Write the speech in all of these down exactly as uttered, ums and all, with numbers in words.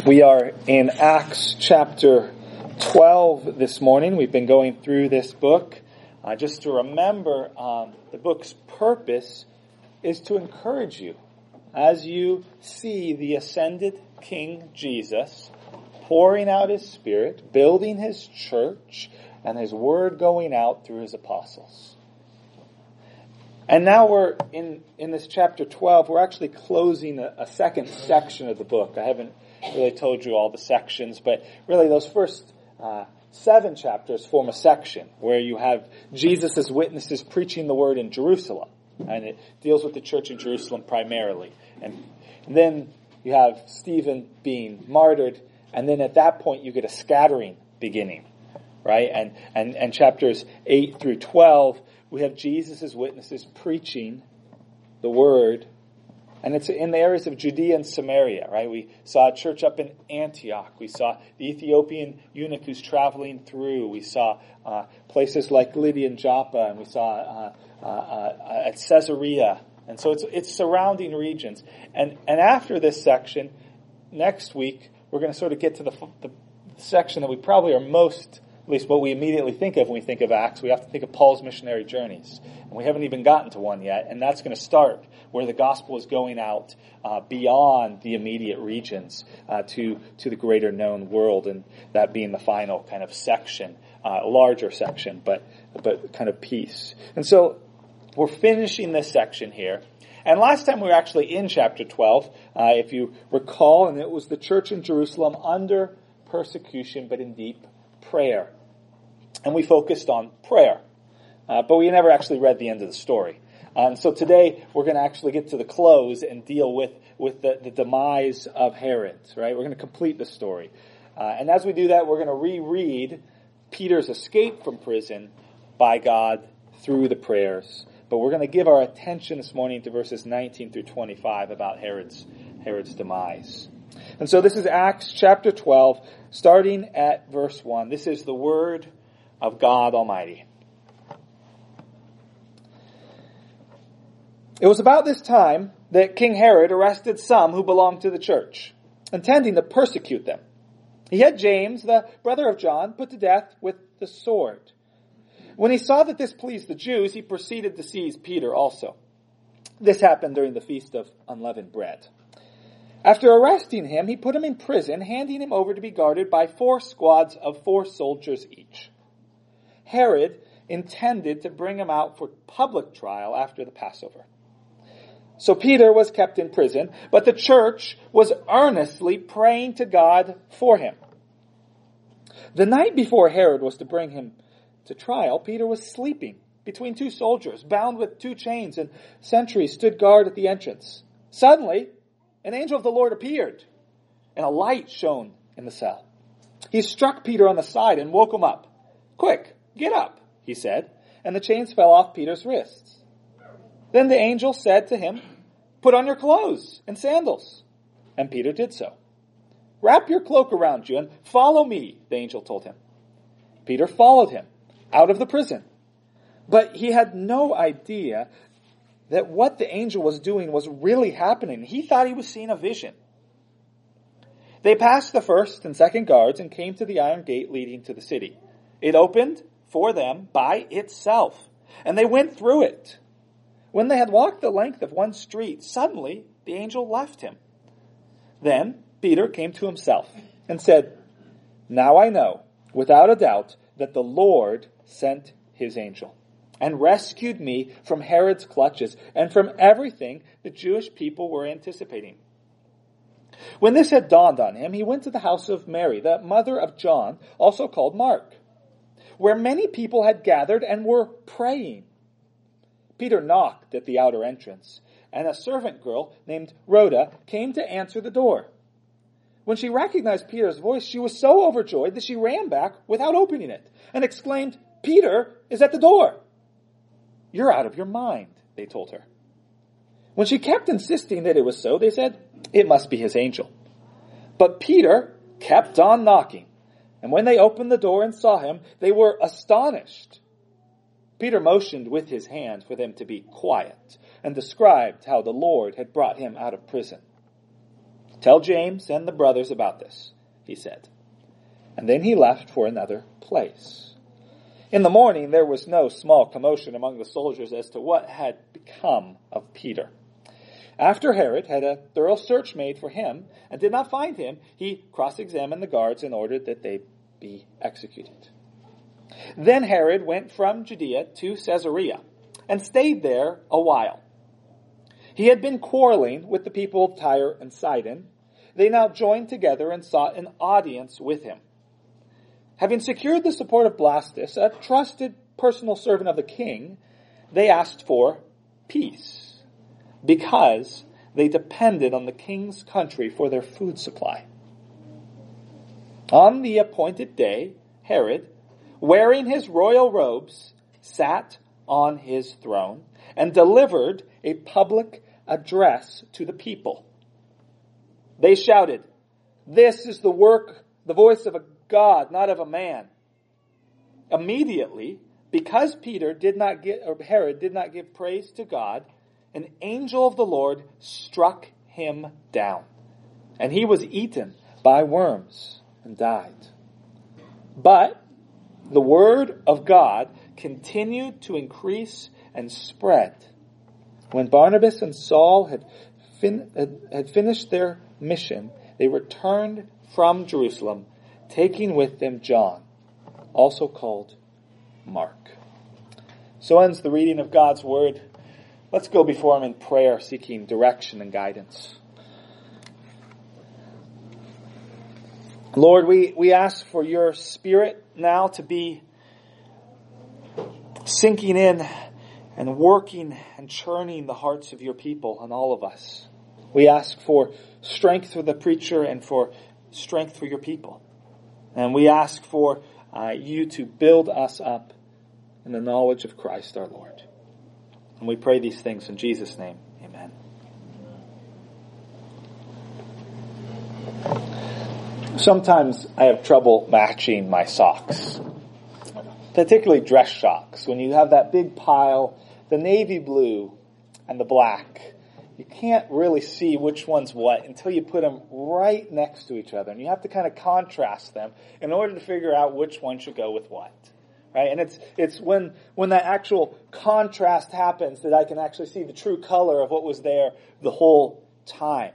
We are in Acts chapter twelve this morning. We've been going through this book. Uh, just to remember, um, the book's purpose is to encourage you as you see the ascended King Jesus pouring out His Spirit, building His church, and His Word going out through His apostles. And now we're in, in this chapter twelve, we're actually closing a, a second section of the book. I haven't really told you all the sections, but really those first uh, seven chapters form a section where you have Jesus' witnesses preaching the word in Jerusalem. And it deals with the church in Jerusalem primarily. And then you have Stephen being martyred, and then at that point you get a scattering beginning, right? And and, and chapters eight through twelve, we have Jesus' witnesses preaching the word. And it's in the areas of Judea and Samaria, right? We saw a church up in Antioch. We saw the Ethiopian eunuch who's traveling through. We saw uh, places like Lydia and Joppa, and we saw uh, uh, uh, at Caesarea. And so it's it's surrounding regions. And and after this section, next week, we're going to sort of get to the, the section that we probably are most, at least what we immediately think of when we think of Acts. We have to think of Paul's missionary journeys. And we haven't even gotten to one yet. And that's going to start where the gospel is going out uh, beyond the immediate regions uh, to, to the greater known world. And that being the final kind of section, uh, a larger section, but, but kind of piece. And so we're finishing this section here. And last time we were actually in chapter twelve, uh, if you recall, and it was the church in Jerusalem under persecution, but in deep prayer. And we focused on prayer. Uh, but we never actually read the end of the story. Uh, and so today we're going to actually get to the close and deal with, with the, the demise of Herod, right? We're going to complete the story. Uh, and as we do that, we're going to reread Peter's escape from prison by God through the prayers. But we're going to give our attention this morning to verses nineteen through twenty-five about Herod's, Herod's demise. And so this is Acts chapter twelve, starting at verse one. This is the word of God Almighty. It was about this time that King Herod arrested some who belonged to the church, intending to persecute them. He had James, the brother of John, put to death with the sword. When he saw that this pleased the Jews, he proceeded to seize Peter also. This happened during the feast of unleavened bread. After arresting him, he put him in prison, handing him over to be guarded by four squads of four soldiers each. Herod intended to bring him out for public trial after the Passover. So Peter was kept in prison, but the church was earnestly praying to God for him. The night before Herod was to bring him to trial, Peter was sleeping between two soldiers, bound with two chains, and sentries stood guard at the entrance. Suddenly, an angel of the Lord appeared, and a light shone in the cell. He struck Peter on the side and woke him up. "Quick, get up," he said, and the chains fell off Peter's wrists. Then the angel said to him, "Put on your clothes and sandals." And Peter did so. "Wrap your cloak around you and follow me," the angel told him. Peter followed him out of the prison. But he had no idea that what the angel was doing was really happening. He thought he was seeing a vision. They passed the first and second guards and came to the iron gate leading to the city. It opened for them by itself, and they went through it. When they had walked the length of one street, suddenly the angel left him. Then Peter came to himself and said, "Now I know, without a doubt, that the Lord sent his angel and rescued me from Herod's clutches and from everything the Jewish people were anticipating." When this had dawned on him, he went to the house of Mary, the mother of John, also called Mark, where many people had gathered and were praying. Peter knocked at the outer entrance, and a servant girl named Rhoda came to answer the door. When she recognized Peter's voice, she was so overjoyed that she ran back without opening it and exclaimed, "Peter is at the door." "You're out of your mind," they told her. When she kept insisting that it was so, they said, "It must be his angel." But Peter kept on knocking, and when they opened the door and saw him, they were astonished. Peter motioned with his hand for them to be quiet and described how the Lord had brought him out of prison. Tell James and the brothers about this, he said. And then he left for another place. In the morning there was no small commotion among the soldiers as to what had become of Peter. After Herod had a thorough search made for him and did not find him, he cross-examined the guards and ordered that they be executed. Then Herod went from Judea to Caesarea and stayed there a while. He had been quarreling with the people of Tyre and Sidon. They now joined together and sought an audience with him. Having secured the support of Blastus, a trusted personal servant of the king, they asked for peace, because they depended on the king's country for their food supply. On the appointed day, Herod, wearing his royal robes, sat on his throne and delivered a public address to the people. They shouted, "This is the work, the voice of a God, not of a man." Immediately, because Peter did not get, or Herod did not give praise to God, an angel of the Lord struck him down, and he was eaten by worms and died. But the word of God continued to increase and spread. When Barnabas and Saul had, fin- had finished their mission, they returned from Jerusalem, taking with them John, also called Mark. So ends the reading of God's word. Let's go before him in prayer, seeking direction and guidance. Lord, we, we ask for your Spirit now to be sinking in and working and churning the hearts of your people and all of us. We ask for strength for the preacher and for strength for your people. And we ask for uh, you to build us up in the knowledge of Christ our Lord. And we pray these things in Jesus' name. Amen. Sometimes I have trouble matching my socks, particularly dress socks. When you have that big pile, the navy blue and the black, you can't really see which one's what until you put them right next to each other. And you have to kind of contrast them in order to figure out which one should go with what. Right? And it's it's when when that actual contrast happens that I can actually see the true color of what was there the whole time.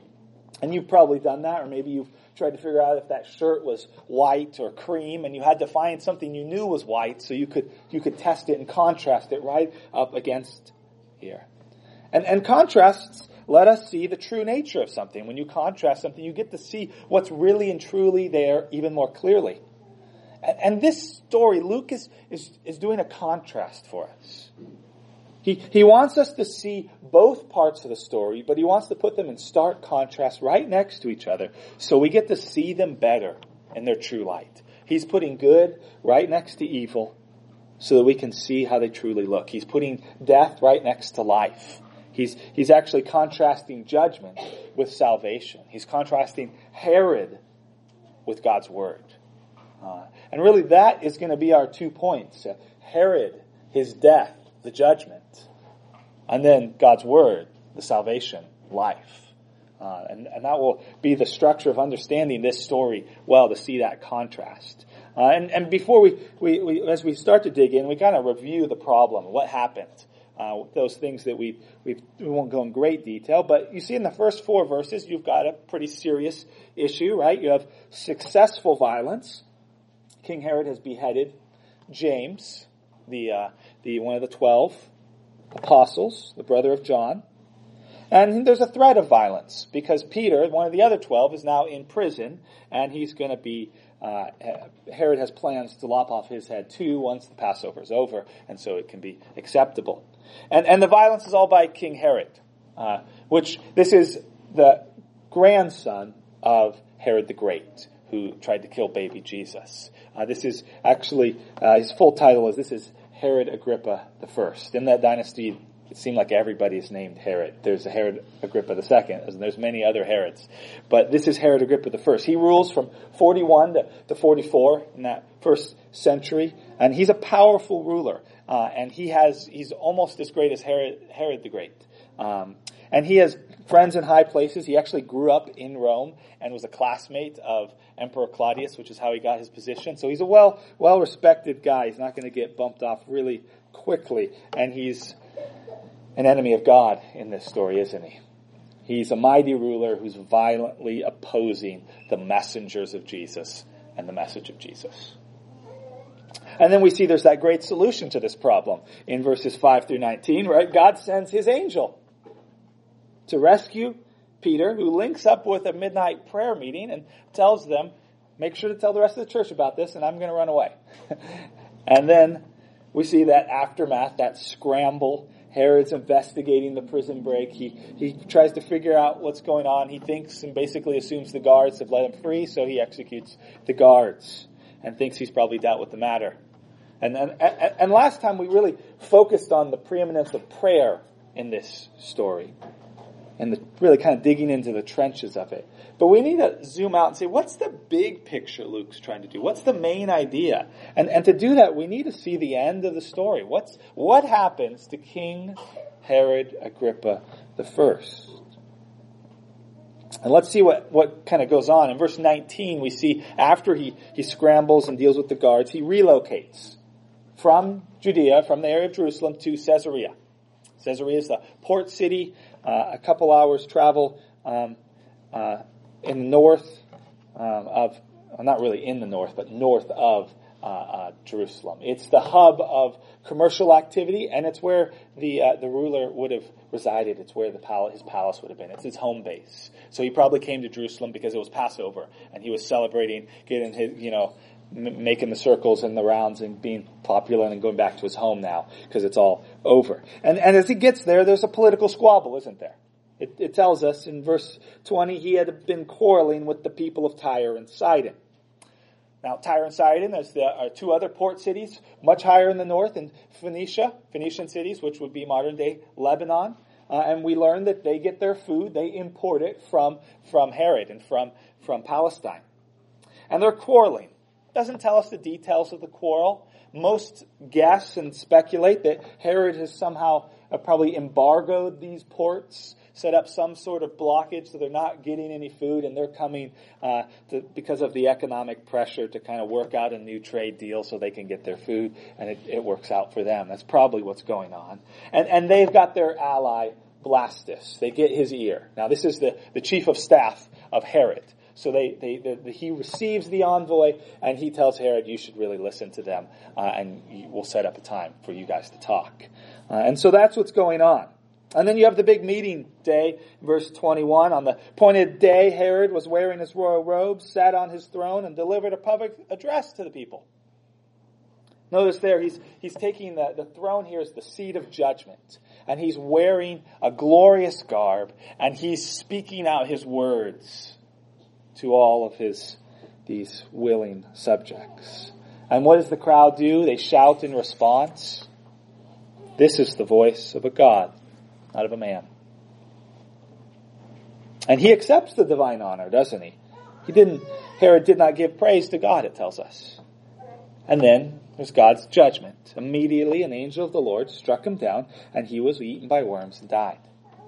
And you've probably done that, or maybe you've tried to figure out if that shirt was white or cream, and you had to find something you knew was white so you could you could test it and contrast it right up against here. And and contrasts let us see the true nature of something. When you contrast something, you get to see what's really and truly there even more clearly. And, and this story, Luke is, is, is doing a contrast for us. He, he wants us to see both parts of the story, but he wants to put them in stark contrast right next to each other so we get to see them better in their true light. He's putting good right next to evil so that we can see how they truly look. He's putting death right next to life. He's, he's actually contrasting judgment with salvation. He's contrasting Herod with God's word. Uh, and really that is going to be our two points. Uh, Herod, his death, the judgment. And then God's word, the salvation, life. Uh, and, and that will be the structure of understanding this story well, to see that contrast. Uh, and, and before we, we, we, as we start to dig in, we kind of review the problem, what happened. Uh, those things that we we we won't go in great detail, but you see in the first four verses, you've got a pretty serious issue, right? You have successful violence. King Herod has beheaded James, the uh, the one of the twelve apostles, the brother of John, and there's a threat of violence because Peter, one of the other twelve, is now in prison, and he's going to be. Uh, Herod has plans to lop off his head too once the Passover is over, and so it can be acceptable. And and the violence is all by King Herod, uh, which this is the grandson of Herod the Great, who tried to kill baby Jesus. Uh, this is actually, uh, his full title is, this is Herod Agrippa the First. In that dynasty, it seemed like everybody is named Herod. There's a Herod Agrippa the Second, and there's many other Herods. But this is Herod Agrippa the First. He rules from forty-one to, to forty-four in that first century, and he's a powerful ruler. Uh, and he has, he's almost as great as Herod, Herod the Great. Um, And he has friends in high places. He actually grew up in Rome and was a classmate of Emperor Claudius, which is how he got his position. So he's a well, well-respected guy. He's not going to get bumped off really quickly. And he's an enemy of God in this story, isn't he? He's a mighty ruler who's violently opposing the messengers of Jesus and the message of Jesus. And then we see there's that great solution to this problem in verses five through nineteen, right? God sends his angel to rescue Peter, who links up with a midnight prayer meeting and tells them, make sure to tell the rest of the church about this, and I'm going to run away. And then we see that aftermath, that scramble. Herod's investigating the prison break. He he tries to figure out what's going on. He thinks and basically assumes the guards have let him free, so he executes the guards and thinks he's probably dealt with the matter. And, and, and last time we really focused on the preeminence of prayer in this story and the, really kind of digging into the trenches of it. But we need to zoom out and say, what's the big picture Luke's trying to do? What's the main idea? And and to do that, we need to see the end of the story. What's what happens to King Herod Agrippa the First? And let's see what, what kind of goes on. In verse nineteen, we see after he, he scrambles and deals with the guards, he relocates from Judea, from the area of Jerusalem, to Caesarea. Caesarea is the port city, uh, a couple hours travel um, uh, in the north um, of, well, not really in the north, but north of uh, uh, Jerusalem. It's the hub of commercial activity, and it's where the uh, the ruler would have resided. It's where the palace, his palace would have been. It's his home base. So he probably came to Jerusalem because it was Passover, and he was celebrating, getting his, you know, m- making the circles and the rounds and being popular and going back to his home now because it's all over. And and as he gets there, there's a political squabble, isn't there? It, it tells us in verse twenty, he had been quarreling with the people of Tyre and Sidon. Now, Tyre and Sidon is the, are two other port cities, much higher in the north, in Phoenicia, Phoenician cities, which would be modern-day Lebanon. Uh, and we learn that they get their food, they import it from, from Herod and from, from Palestine. And they're quarreling. Doesn't tell us the details of the quarrel. Most guess and speculate that Herod has somehow uh, probably embargoed these ports, set up some sort of blockage so they're not getting any food, and they're coming uh, to, because of the economic pressure to kind of work out a new trade deal so they can get their food, and it, it works out for them. That's probably what's going on. And, and they've got their ally, Blastus. They get his ear. Now, this is the, the chief of staff of Herod. So they, they, the, the, he receives the envoy, and he tells Herod, you should really listen to them, uh, and we'll set up a time for you guys to talk. Uh, and so that's what's going on. And then you have the big meeting day, verse twenty-one. On the appointed day, Herod was wearing his royal robes, sat on his throne, and delivered a public address to the people. Notice there, he's he's taking the, the throne here is the seat of judgment. And he's wearing a glorious garb, and he's speaking out his words to all of his these willing subjects. And what does the crowd do? They shout in response. This is the voice of a God, not of a man. And he accepts the divine honor, doesn't he? He didn't, Herod did not give praise to God, it tells us. And then there's God's judgment. Immediately an angel of the Lord struck him down, and he was eaten by worms and died.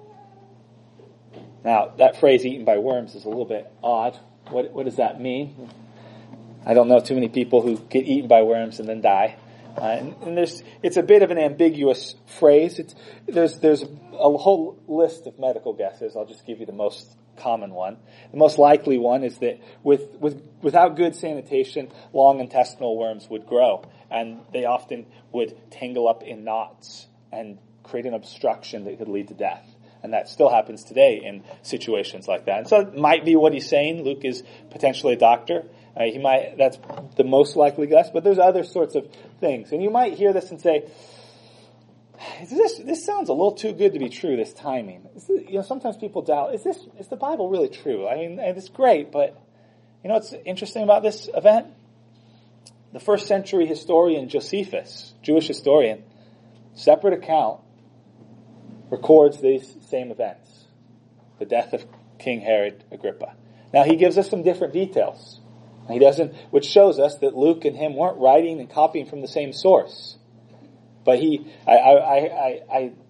Now, that phrase, eaten by worms, is a little bit odd. What, what does that mean? I don't know too many people who get eaten by worms and then die. Uh, and, and there's, it's a bit of an ambiguous phrase. It's, there's, there's a whole list of medical guesses. I'll just give you the most common one. The most likely one is that with, with, without good sanitation, long intestinal worms would grow, and they often would tangle up in knots and create an obstruction that could lead to death. And that still happens today in situations like that. And so it might be what he's saying. Luke is potentially a doctor. Uh, he might, that's the most likely guess, but there's other sorts of things. And you might hear this and say, this, this sounds a little too good to be true, this timing. This, you know, sometimes people doubt, is this, is the Bible really true? I mean, it's great, but you know what's interesting about this event? The first century historian Josephus, Jewish historian, separate account, records these same events. The death of King Herod Agrippa. Now he gives us some different details. He doesn't, which shows us that Luke and him weren't writing and copying from the same source. But he, I, I, I, I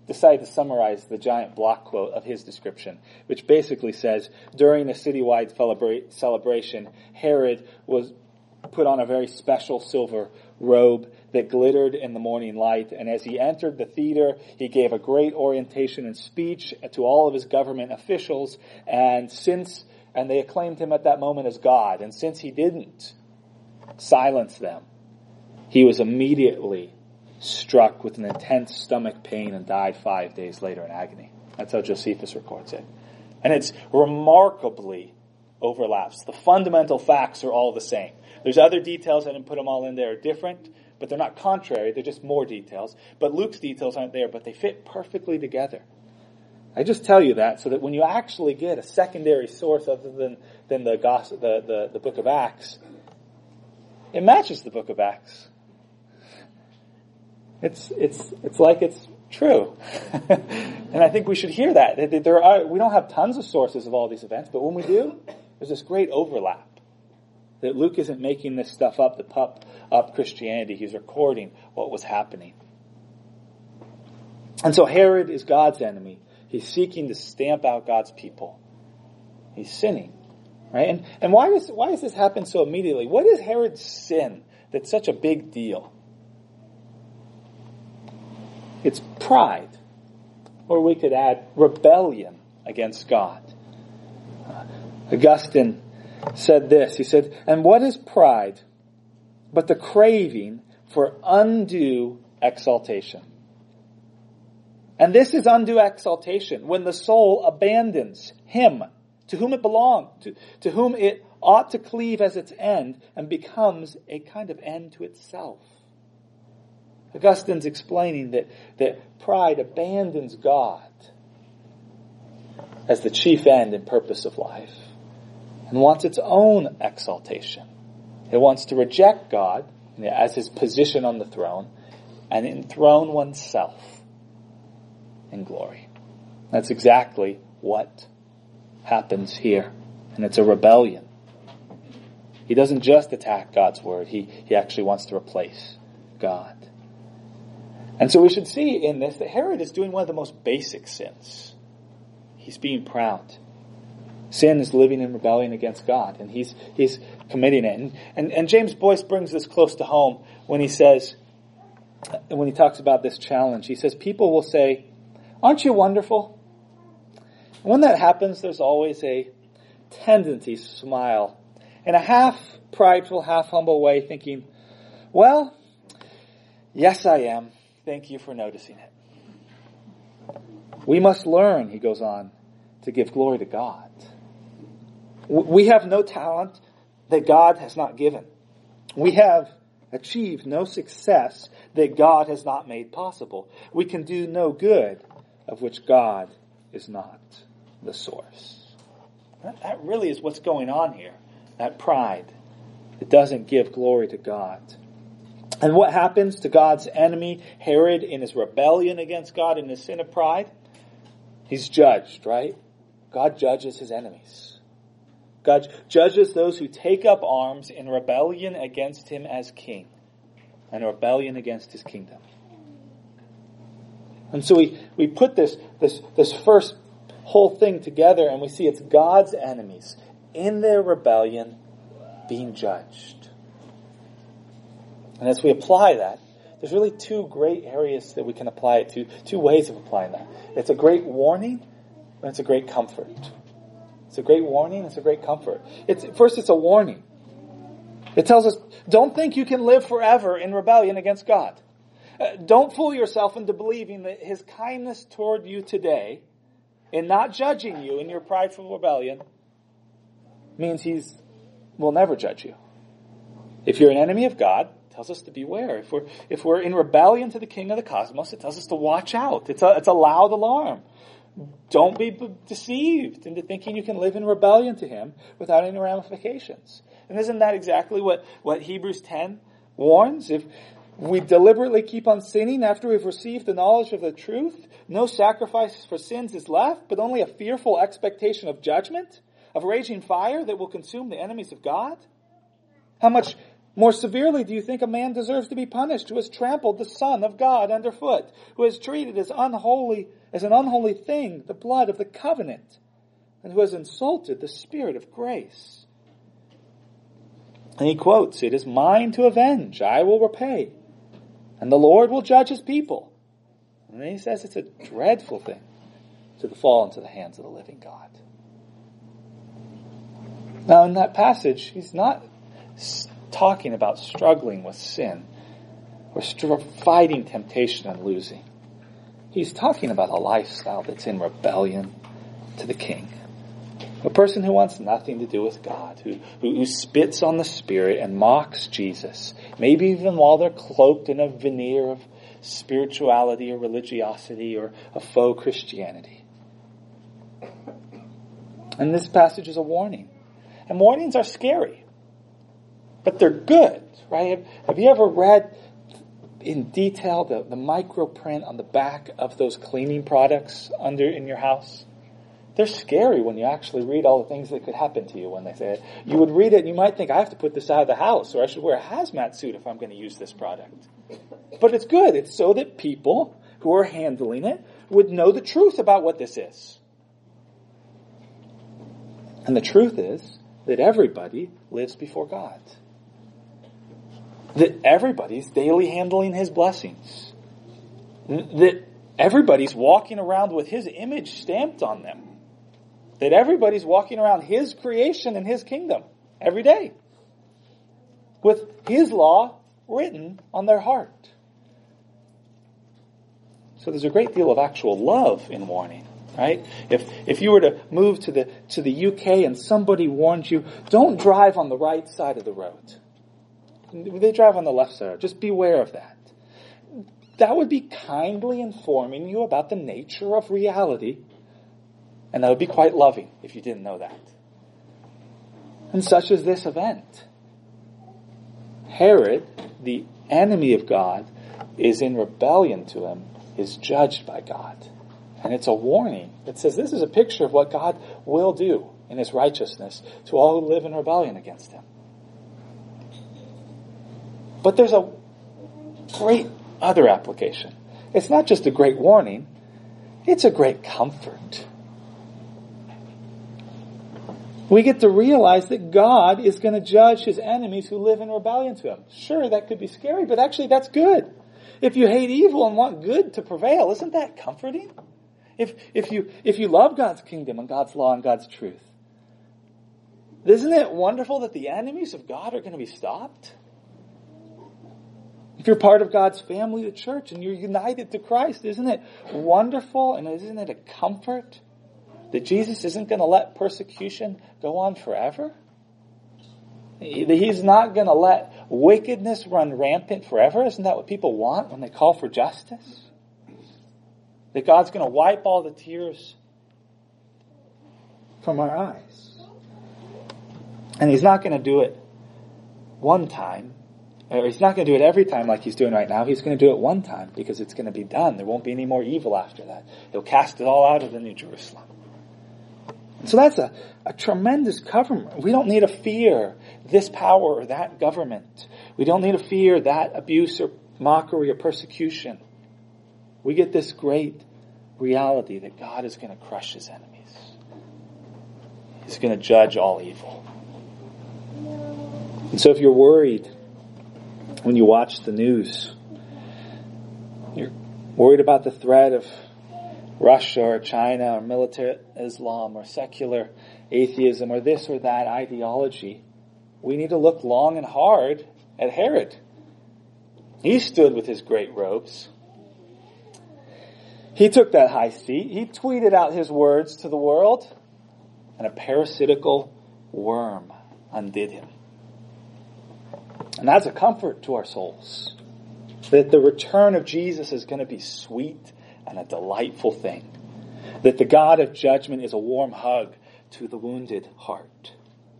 decided to summarize the giant block quote of his description, which basically says, during the citywide celebra- celebration, Herod was put on a very special silver robe that glittered in the morning light, and as he entered the theater, he gave a great orientation and speech to all of his government officials, and since, and they acclaimed him at that moment as God, and since he didn't silence them, he was immediately struck with an intense stomach pain and died five days later in agony. That's how Josephus records it. And it's remarkably overlaps. The fundamental facts are all the same. There's other details, I didn't put them all in there, are different, but they're not contrary, they're just more details. But Luke's details aren't there, but they fit perfectly together. I just tell you that so that when you actually get a secondary source other than, than the, gospel, the, the, the book of Acts, it matches the book of Acts. It's it's it's like it's true. And I think we should hear that. There are, we don't have tons of sources of all these events, but when we do, there's this great overlap. That Luke isn't making this stuff up to puff up Christianity. He's recording what was happening. And so Herod is God's enemy. He's seeking to stamp out God's people. He's sinning. Right? And and why does why does this happen so immediately? What is Herod's sin that's such a big deal? It's pride. Or we could add rebellion against God. Uh, Augustine said this. He said, "And what is pride but the craving for undue exaltation? And this is undue exaltation when the soul abandons him to whom it belonged, to, to whom it ought to cleave as its end, and becomes a kind of end to itself." Augustine's explaining that, that pride abandons God as the chief end and purpose of life and wants its own exaltation. It wants to reject God as his position on the throne and enthrone oneself in glory. That's exactly what happens here. And it's a rebellion. He doesn't just attack God's word. He, he actually wants to replace God. And so we should see in this that Herod is doing one of the most basic sins. He's being proud. Sin is living in rebellion against God, and he's he's committing it. And, and, and James Boyce brings this close to home when he says, when he talks about this challenge, he says, people will say, "Aren't you wonderful?" And when that happens, there's always a tendency to smile in a half prideful, half humble way, thinking, "Well, yes, I am. Thank you for noticing it." We must learn, he goes on, to give glory to God. We have no talent that God has not given. We have achieved no success that God has not made possible. We can do no good of which God is not the source. That really is what's going on here. That pride. It doesn't give glory to God. And what happens to God's enemy, Herod, in his rebellion against God, in his sin of pride? He's judged, right? God judges his enemies. God judges those who take up arms in rebellion against him as king, and rebellion against his kingdom. And so we, we put this, this, this first whole thing together, and we see it's God's enemies in their rebellion being judged. And as we apply that, there's really two great areas that we can apply it to, two ways of applying that. It's a great warning, and it's a great comfort. It's a great warning, it's a great comfort. It's, first, it's a warning. It tells us, don't think you can live forever in rebellion against God. Uh, don't fool yourself into believing that his kindness toward you today, in not judging you in your prideful rebellion, means he's will never judge you. If you're an enemy of God, it tells us to beware. If we're if we're in rebellion to the King of the cosmos, it tells us to watch out. It's a it's a loud alarm. Don't be deceived into thinking you can live in rebellion to him without any ramifications. And isn't that exactly what, what Hebrews ten warns? If we deliberately keep on sinning after we've received the knowledge of the truth, no sacrifice for sins is left, but only a fearful expectation of judgment, of raging fire that will consume the enemies of God. How much More severely, do you think a man deserves to be punished who has trampled the Son of God underfoot, who has treated as unholy, as an unholy thing the blood of the covenant, and who has insulted the Spirit of grace? And he quotes, "It is mine to avenge, I will repay, and the Lord will judge his people." And then he says it's a dreadful thing to fall into the hands of the living God. Now in that passage, he's not talking about struggling with sin or str- fighting temptation and losing. He's talking about a lifestyle that's in rebellion to the King. A person who wants nothing to do with God, who, who, who spits on the Spirit and mocks Jesus, maybe even while they're cloaked in a veneer of spirituality or religiosity or a faux Christianity. And this passage is a warning. And warnings are scary. But they're good, right? Have, have you ever read in detail the, the micro print on the back of those cleaning products under in your house? They're scary when you actually read all the things that could happen to you when they say it. You would read it and you might think, I have to put this out of the house, or I should wear a hazmat suit if I'm going to use this product. But it's good. It's so that people who are handling it would know the truth about what this is. And the truth is that everybody lives before God. That everybody's daily handling his blessings. That everybody's walking around with his image stamped on them. That everybody's walking around his creation and his kingdom every day. With his law written on their heart. So there's a great deal of actual love in warning. Right? If if you were to move to the to the U K and somebody warned you, don't drive on the right side of the road. They drive on the left side. Just beware of that. That would be kindly informing you about the nature of reality. And that would be quite loving if you didn't know that. And such is this event. Herod, the enemy of God, is in rebellion to him, is judged by God. And it's a warning. It says this is a picture of what God will do in his righteousness to all who live in rebellion against him. But there's a great other application. It's not just a great warning, it's a great comfort. We get to realize that God is going to judge his enemies who live in rebellion to him. Sure, that could be scary, but actually that's good. If you hate evil and want good to prevail, isn't that comforting? If if you if you love God's kingdom and God's law and God's truth, isn't it wonderful that the enemies of God are going to be stopped? If you're part of God's family, the church, and you're united to Christ, isn't it wonderful and isn't it a comfort that Jesus isn't going to let persecution go on forever? He's not going to let wickedness run rampant forever. Isn't that what people want when they call for justice? That God's going to wipe all the tears from our eyes. And he's not going to do it one time. Or he's not going to do it every time like he's doing right now. He's going to do it one time because it's going to be done. There won't be any more evil after that. He'll cast it all out of the New Jerusalem. And so that's a, a tremendous government. We don't need to fear this power or that government. We don't need to fear that abuse or mockery or persecution. We get this great reality that God is going to crush his enemies. He's going to judge all evil. And so if you're worried when you watch the news, you're worried about the threat of Russia or China or militant Islam or secular atheism or this or that ideology, we need to look long and hard at Herod. He stood with his great robes. He took that high seat. He tweeted out his words to the world, and a parasitical worm undid him. And that's a comfort to our souls. That the return of Jesus is going to be sweet and a delightful thing. That the God of judgment is a warm hug to the wounded heart.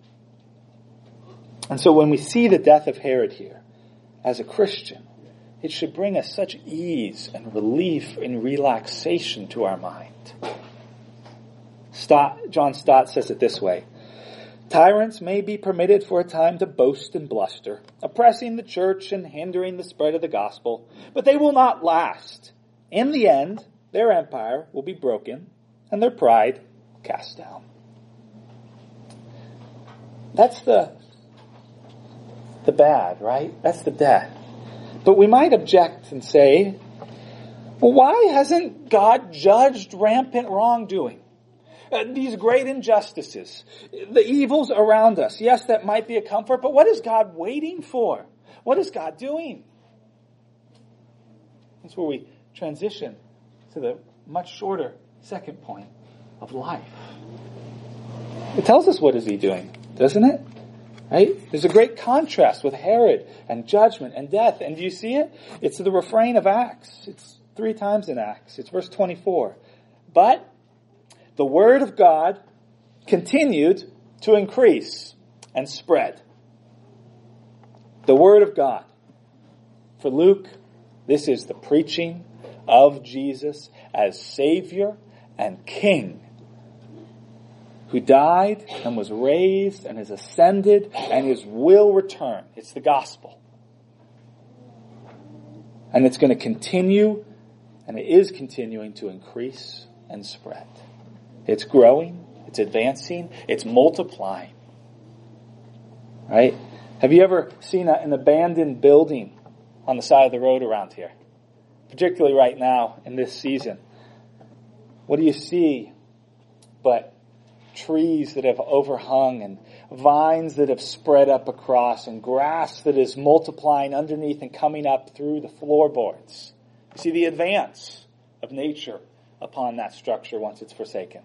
And so when we see the death of Herod here, as a Christian, it should bring us such ease and relief and relaxation to our mind. Stott, John Stott says it this way. Tyrants may be permitted for a time to boast and bluster, oppressing the church and hindering the spread of the gospel, but they will not last. In the end, their empire will be broken and their pride cast down. That's the, the bad, right? That's the death. But we might object and say, well, why hasn't God judged rampant wrongdoing? Uh, these great injustices, the evils around us. Yes, that might be a comfort, but what is God waiting for? What is God doing? That's where we transition to the much shorter second point of life. It tells us what is he doing, doesn't it? Right? There's a great contrast with Herod and judgment and death. And do you see it? It's the refrain of Acts. It's three times in Acts. It's verse twenty-four. But the word of God continued to increase and spread. The word of God. For Luke, this is the preaching of Jesus as Savior and King, who died and was raised and has ascended and his will return. It's the gospel. And it's going to continue, and it is continuing to increase and spread. It's growing, it's advancing, it's multiplying. Right? Have you ever seen a, an abandoned building on the side of the road around here? Particularly right now in this season. What do you see but trees that have overhung and vines that have spread up across and grass that is multiplying underneath and coming up through the floorboards? You see the advance of nature upon that structure once it's forsaken.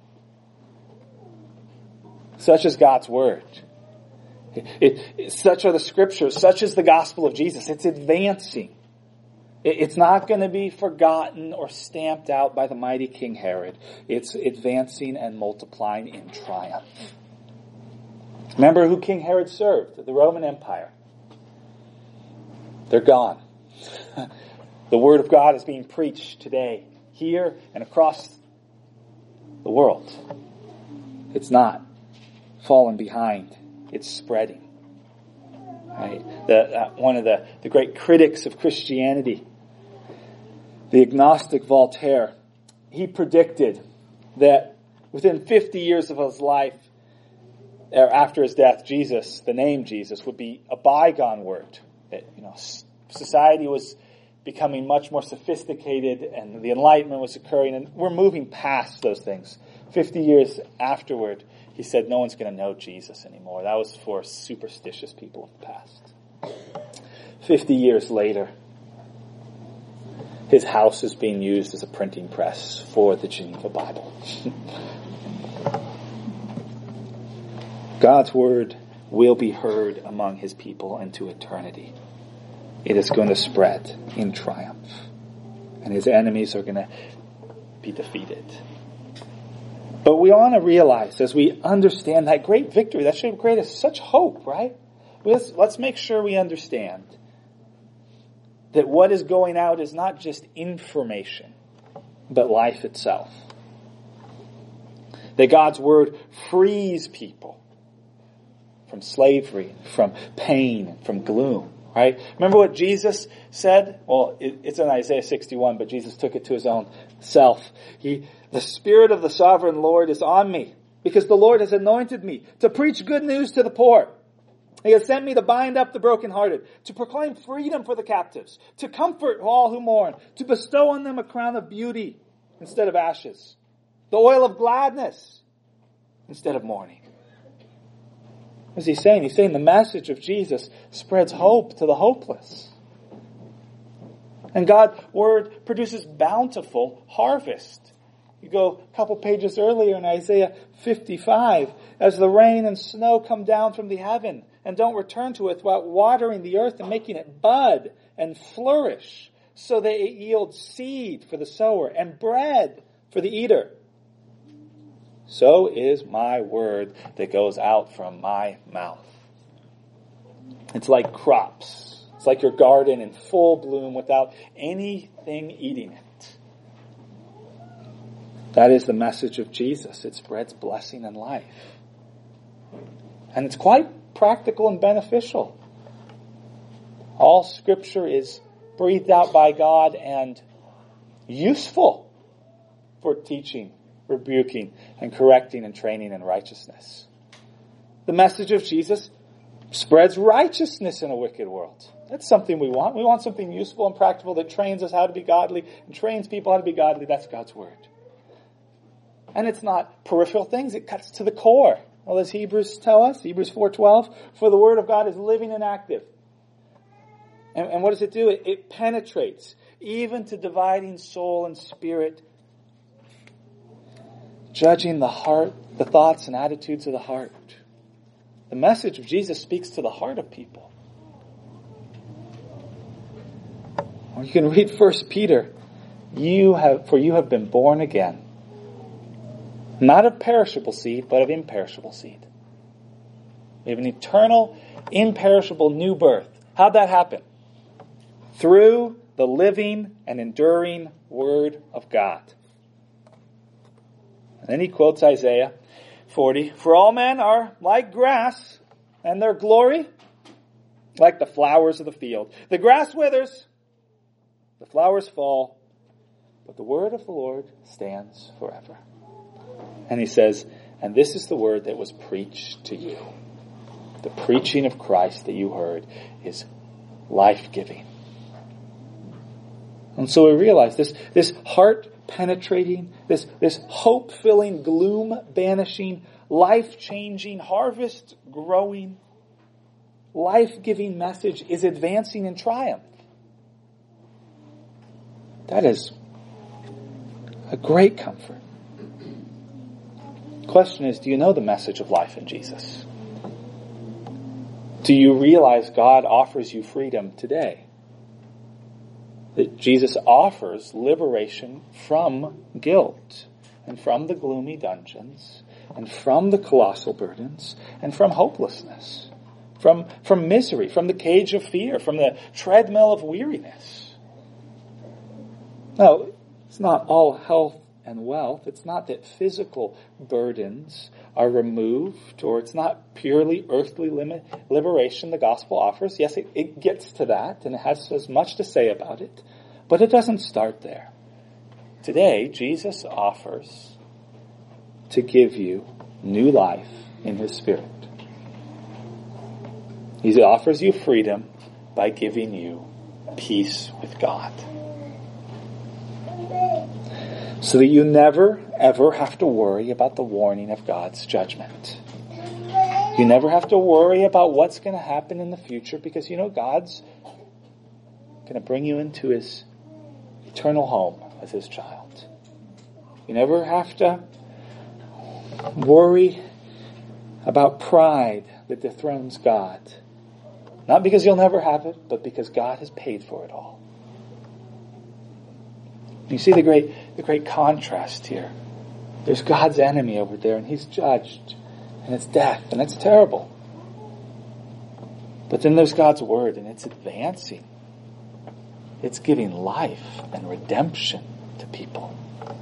Such is God's word. It, it, such are the scriptures. Such is the gospel of Jesus. It's advancing. It, it's not going to be forgotten or stamped out by the mighty King Herod. It's advancing and multiplying in triumph. Remember who King Herod served? The Roman Empire. They're gone. The word of God is being preached today, here and across the world. It's not fallen behind. It's spreading. Right? The, uh, one of the, the great critics of Christianity, the agnostic Voltaire, he predicted that within fifty years of his life, or after his death, Jesus, the name Jesus, would be a bygone word. That, you know, society was becoming much more sophisticated and the Enlightenment was occurring, and we're moving past those things. Fifty years afterward, he said no one's going to know Jesus anymore. That was for superstitious people of the past. Fifty years later, his house is being used as a printing press for the Geneva Bible. God's word will be heard among his people into eternity. It is going to spread in triumph. And his enemies are going to be defeated. But we want to realize, as we understand that great victory, that should create us such hope, right? Let's, let's make sure we understand that what is going out is not just information, but life itself. That God's word frees people from slavery, from pain, from gloom. Right? Remember what Jesus said? Well, it, it's in Isaiah sixty-one, but Jesus took it to his own self. He, the Spirit of the Sovereign Lord is on me, because the Lord has anointed me to preach good news to the poor. He has sent me to bind up the brokenhearted, to proclaim freedom for the captives, to comfort all who mourn, to bestow on them a crown of beauty instead of ashes, the oil of gladness instead of mourning. What is he saying? He's saying the message of Jesus spreads hope to the hopeless. And God's word produces bountiful harvest. You go a couple pages earlier in Isaiah fifty-five, as the rain and snow come down from the heaven and don't return to it without watering the earth and making it bud and flourish, so that it yields seed for the sower and bread for the eater. So is my word that goes out from my mouth. It's like crops. It's like your garden in full bloom without anything eating it. That is the message of Jesus. It spreads blessing and life. And it's quite practical and beneficial. All Scripture is breathed out by God and useful for teaching, rebuking, and correcting and training in righteousness. The message of Jesus spreads righteousness in a wicked world. That's something we want. We want something useful and practical that trains us how to be godly and trains people how to be godly. That's God's Word. And it's not peripheral things. It cuts to the core. Well, as Hebrews tell us, Hebrews four twelve, for the Word of God is living and active. And, and what does it do? It, it penetrates even to dividing soul and spirit, judging the heart, the thoughts and attitudes of the heart. The message of Jesus speaks to the heart of people. Or you can read First Peter. You have, for you have been born again. Not of perishable seed, but of imperishable seed. We have an eternal, imperishable new birth. How'd that happen? Through the living and enduring Word of God. And then he quotes Isaiah forty. For all men are like grass, and their glory like the flowers of the field. The grass withers, the flowers fall, but the word of the Lord stands forever. And he says, and this is the word that was preached to you. The preaching of Christ that you heard is life-giving. And so we realize this, this heart-penetrating, this, this hope-filling, gloom-banishing, life-changing, harvest-growing, life-giving message is advancing in triumph. That is a great comfort. The question is, do you know the message of life in Jesus? Do you realize God offers you freedom today? That Jesus offers liberation from guilt and from the gloomy dungeons and from the colossal burdens and from hopelessness, from, from misery, from the cage of fear, from the treadmill of weariness. Now, it's not all health and wealth. It's not that physical burdens are removed, or it's not purely earthly limit, liberation the gospel offers. Yes, it, it gets to that, and it has as much to say about it, but it doesn't start there. Today, Jesus offers to give you new life in His Spirit. He offers you freedom by giving you peace with God. So that you never, ever have to worry about the warning of God's judgment. You never have to worry about what's going to happen in the future, because you know God's going to bring you into His eternal home as His child. You never have to worry about pride that dethrones God. Not because you'll never have it, but because God has paid for it all. You see the great the great contrast here. There's God's enemy over there, and He's judged, and it's death, and it's terrible. But then there's God's Word, and it's advancing. It's giving life and redemption to people.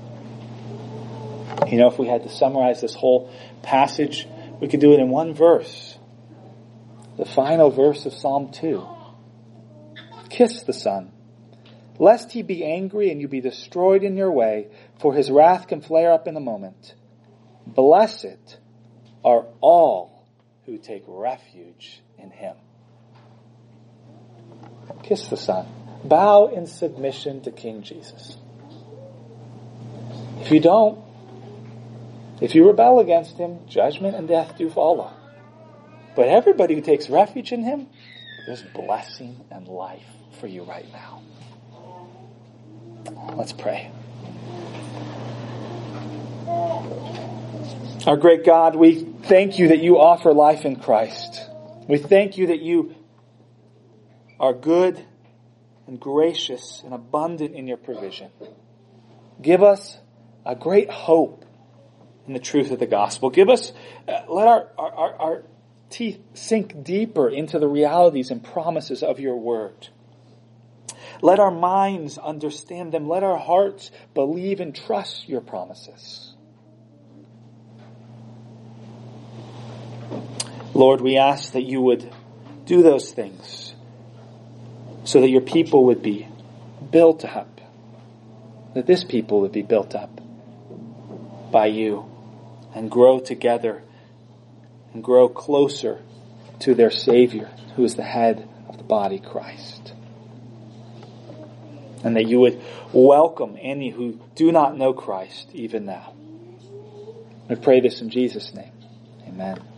You know, if we had to summarize this whole passage, we could do it in one verse. The final verse of Psalm two. Kiss the Son, lest He be angry and you be destroyed in your way, for His wrath can flare up in a moment. Blessed are all who take refuge in Him. Kiss the Son. Bow in submission to King Jesus. If you don't, if you rebel against Him, judgment and death do follow. But everybody who takes refuge in Him, there's blessing and life for you right now. Let's pray. Our great God, we thank You that You offer life in Christ. We thank You that You are good and gracious and abundant in Your provision. Give us a great hope in the truth of the gospel. Give us, uh, let our, our, our teeth sink deeper into the realities and promises of Your word. Let our minds understand them. Let our hearts believe and trust Your promises. Lord, we ask that you would do those things so that your people would be built up, that this people would be built up by you and grow together and grow closer to their Savior, who is the head of the body, Christ. And that you would welcome any who do not know Christ even now. I pray this in Jesus' name. Amen.